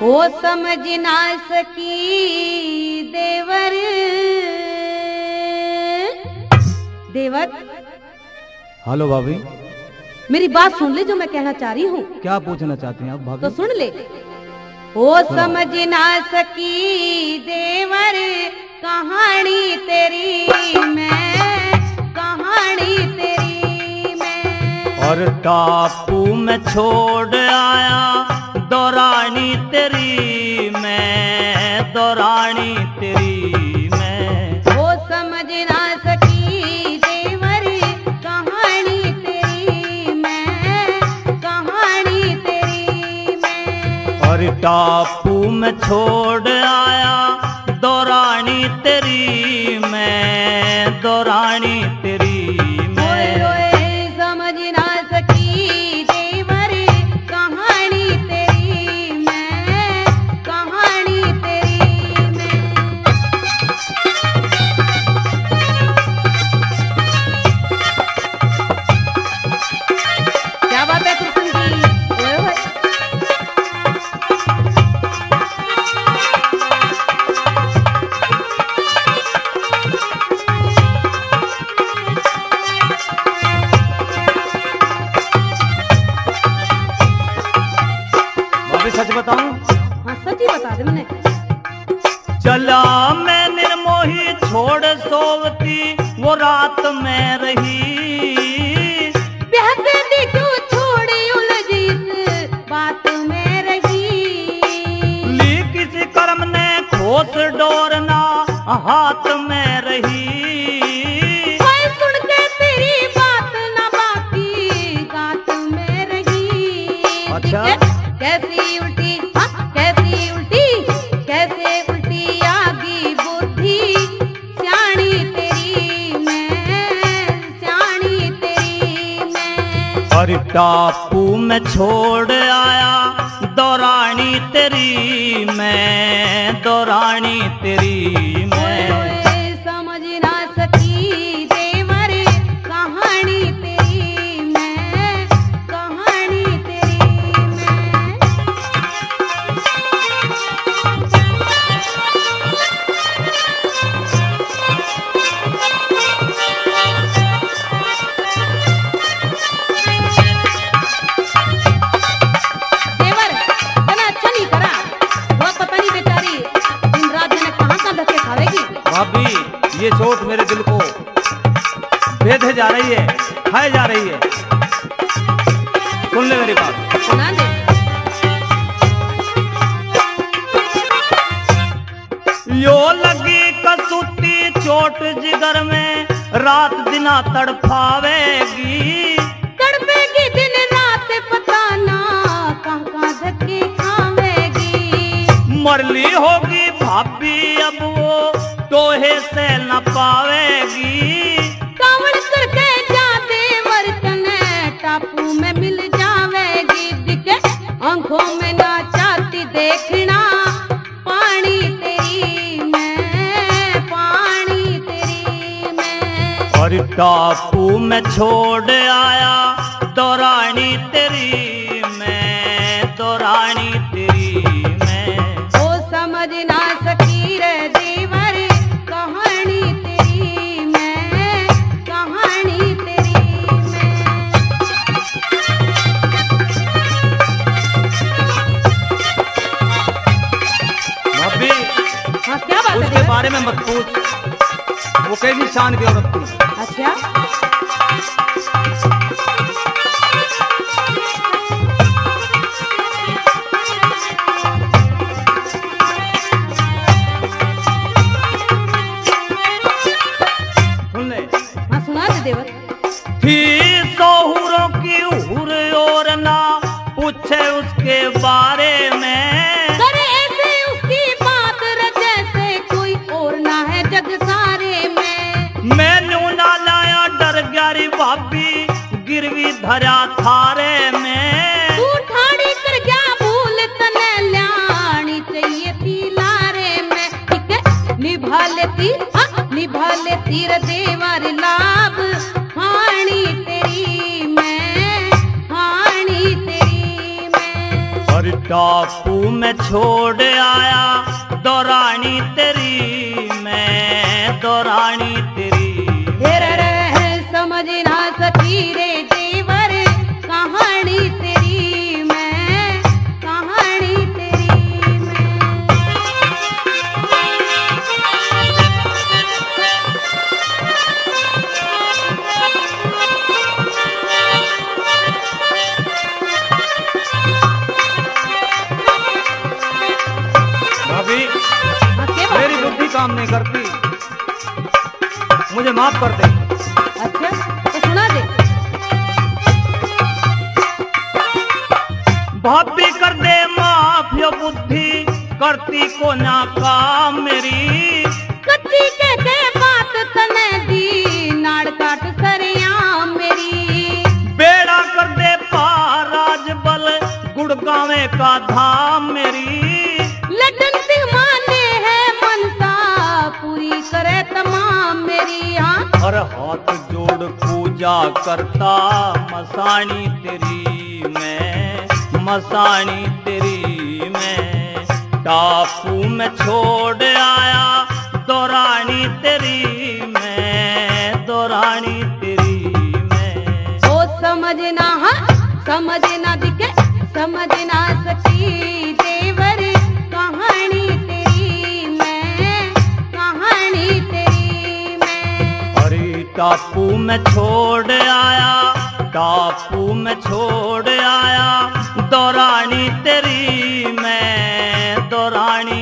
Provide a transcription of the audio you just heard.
वो समझ ना सकी देवर। देवर, हेलो भाभी, मेरी बात सुन ले जो मैं कहना चाह रही हूँ। क्या पूछना चाहती हैं आप भाभी? तो सुन ले। वो समझ ना सकी देवर कहानी तेरी मैं, कहानी तेरी मैं। और टापू में छोड़ आया दौरानी तेरी मैं, दौरानी तेरी मैं। वो समझ ना सकी देवर कहानी तेरी मैं, कहानी तेरी मैं। और टापू में छोड़ आया दौरानी तेरी मैं, दौरानी तेरी मैं। ओए समझ ना सकी देवर कहानी तेरी मैं, कहानी तेरी मैं। क्या बात है कृष्ण जी? ओए ओए। भाभी सच बताऊं? हाँ सच ही बता दे मैंने। चला मैं निर्मोही छोड़ सोवती वो रात में रही। प्यासे दी क्यों छोड़ी उलझी इस बात में रही। ली किसी कर्म ने ठोस डोरना हाथ में रही। कोई सुन के तेरी बात ना बाकी गात में रही। अच्छा। कैसी उल्टी, हाँ कैसी उल्टी, कैसे उल्टी आगी बुद्धि स्याणी तेरी मैं, स्याणी तेरी मैं। और टापू में छोड़ आया दौरानी तेरी मैं, दौरानी तेरी मैं। ओए समझ ना सकी देवर कहानी तेरी मैं, कहानी तेरी मैं। देवर इतना अच्छा नहीं करा। वो पता नहीं बेचारी दिन रात जाने कहाँ कहाँ धक्के खावेगी। भाभी, ये चोट मेरे दिल को बेधे जा रही है, खाए जा रही है। सुन ले मेरी बात। सुना दे। यो लगी कसूती चोट जिगर में रात दिना तड़फावेगी। तड़पेगी दिन रात पता ना कहाँ कहाँ धक्के खावेगी। मरली होगी भाभी अब वो तोहे से न पावेगी। कावड़ करके जा देवर तने टापू में मिल जावेगी। दिखे आंखों में ना चाहती देखना पानी तेरी मैं, पानी तेरी मैं। और टापू में छोड़ आया दौरानी तेरी मैं, दौरानी तेरी मैं। वो समझ ना सकी रे देवर कहानी तेरी मैं, कहानी तेरी मैं। भाभी, हाँ क्या बात है उसके देवर? बारे में मत पूछ। वो कैसी शान की औरत थी। अच्छा। सुन ले। हाँ सुना दे देवर। थी सोहुरों की हुर और ना पूछे उसके बारे में। करे ऐसे उसकी बात रे जैसे कोई और ना है जग सारे में। मैनू ना लाया डर ग्यारी भाभी गिरवी धरा थारे में। तू ठाड़ी कर क्या भूल तने ल्यानी चाहिए थी लारे में। ठीक है निभा लेती, हाँ निभा लेती रे देवर लाभ हानी तेरी मैं, हानी तेरी मैं। टापू में छोड़ आया दौरानी तेरी, मैं दौरानी तेरी। समझ ना सकी रे देवर कहानी तेरी मैं, कहानी तेरी मैं। भाभी मेरी बुद्धि काम नहीं करती, मुझे माफ कर दे। अच्छा तो सुना दे। भाभी कर दे माफ यो बुद्धि करती को ना काम मेरी। कच्ची के बात तने दी नाड़ काट सरिया मेरी। बेड़ा कर दे पार राजबल गुड़गावे का धाम मेरी। लड्डन सिंह माने है मनसा पूरी करे तमाम मेरी। हाँ और हाथ जोड़ पूजा करता मसानी तेरी मैं, मसानी तेरी मैं। टापू में छोड़ आया दौरानी तेरी मैं, दौरानी तेरी मैं। ओ समझना हाँ समझना दिखे समझना सकी देवर कहानी तेरी मैं, कहानी तेरी मैं। अरे टापू में छोड़ आया, टापू में छोड़ आया दौरानी तेरी मैं, दौरानी